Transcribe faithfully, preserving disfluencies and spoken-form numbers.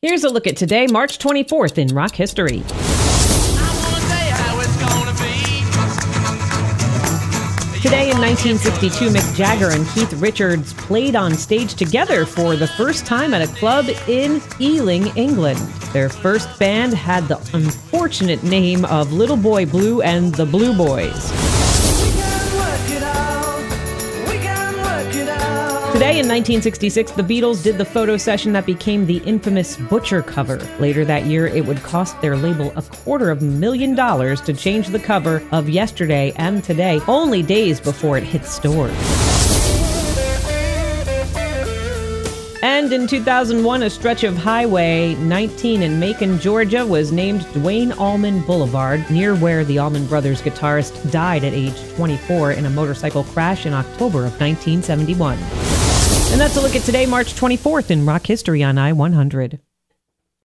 Here's a look at today, March twenty-fourth in rock history. Today in nineteen sixty-two, Mick Jagger and Keith Richards played on stage together for the first time at a club in Ealing, England. Their first band had the unfortunate name of Little Boy Blue and the Blue Boys. Today in nineteen sixty-six, the Beatles did the photo session that became the infamous Butcher cover. Later that year, it would cost their label a quarter of a million dollars to change the cover of Yesterday and Today, only days before it hit stores. And in two thousand one, a stretch of Highway nineteen in Macon, Georgia was named Duane Allman Boulevard, near where the Allman Brothers guitarist died at age twenty-four in a motorcycle crash in October of nineteen seventy-one. And that's a look at today, March twenty-fourth in rock history on I one hundred.